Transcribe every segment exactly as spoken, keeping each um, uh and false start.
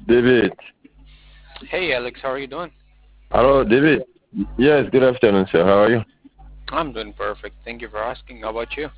David. Hey Alex, how are you doing? Hello, David. Yes, good afternoon, sir. How are you? I'm doing perfect. Thank you for asking. How about you?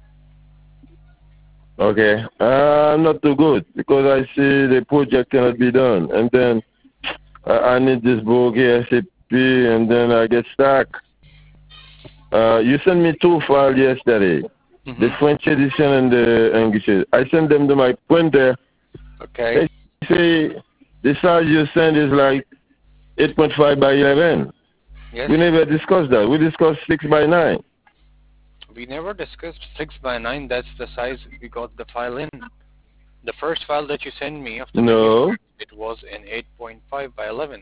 Okay. Uh, not too good because I see the project cannot be done. And then uh, I need this book ASAP and then I get stuck. Uh, you sent me two files yesterday, the Mm-hmm. French edition and the English edition. I sent them to my printer. Okay. They say the size you send is like eight point five by eleven. Yes. We never discussed that. We discussed six by nine. We never discussed six by nine. That's the size we got the file in. The first file that you sent me of the No. manuscript, it was in eight point five by eleven.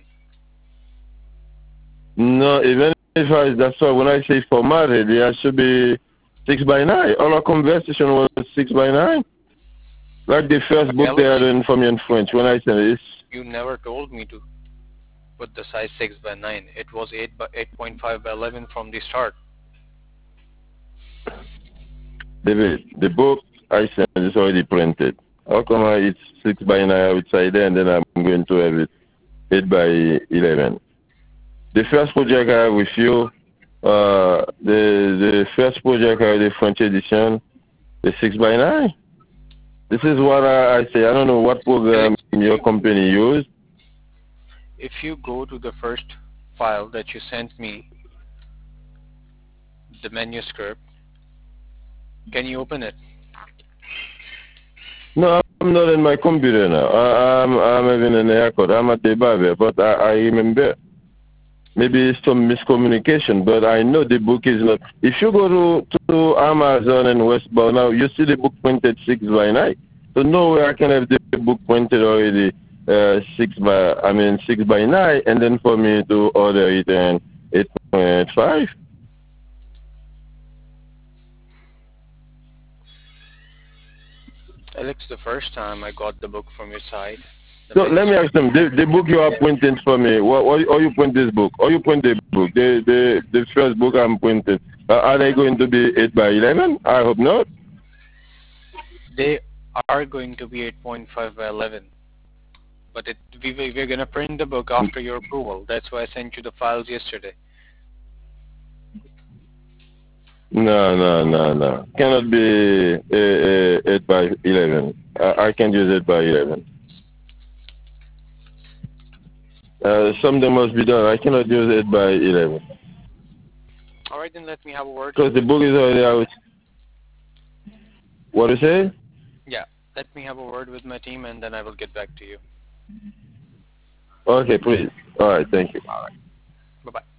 No, even if I, that's why when I say formatted, it should be six by nine. All our conversation was six by nine. Like the first But book they Alex, had in for me in French. When I said it, you never told me to put the size six by nine. It was eight by eight point five by eleven from the start. the, the book I sent is already printed. How come I, it's six by nine outside there and then I'm going to have it eight by eleven? The first project I have with you, uh, the the first project I have the French edition, the six by nine. This is what I, I say. I don't know what program Alex, if your you company used. if you go to the first file that you sent me, the manuscript, can you open it? No, I'm not in my computer now. I, I'm I'm having an haircut. I'm at the barber, but I, I remember. Maybe it's some miscommunication, but I know the book is not. If you go to, to Amazon and Westbound now, you see the book printed six by nine. So nowhere I can have the book printed already uh, six by, I mean six by nine, and then for me to order it in eight point five. Alex, the first time I got the book from your side, the So let me manuscript. ask them, the, the book you are printing for me, or, or, or you print this book, or you print the book, the, the, the first book I'm printing, uh, are they going to be eight by eleven? I hope not. They are going to be eight point five by eleven, but it, we, we- we're going to print the book after your approval. That's why I sent you the files yesterday. No, no, no, no. Cannot be uh, uh, eight by eleven. I, I can use eight by eleven. Uh, something must be done. I cannot use eight by eleven. All right, then let me have a word. Because the book is already out. What you say? Yeah, let me have a word with my team, and then I will get back to you. Okay, please. All right, thank you. All right. Bye-bye.